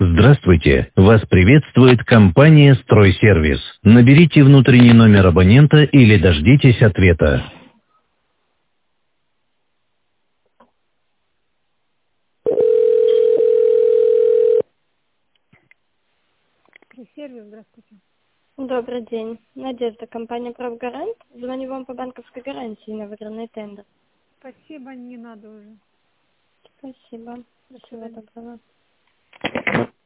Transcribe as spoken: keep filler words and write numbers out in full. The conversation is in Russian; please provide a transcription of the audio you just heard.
Здравствуйте! Вас приветствует компания «Стройсервис». Наберите внутренний номер абонента или дождитесь ответа. Сервис, здравствуйте. Добрый день. Надежда, компания «Правгарант». Звоню вам по банковской гарантии на выигранный тендер. Спасибо, не надо уже. Спасибо. До Всего свидания. доброго.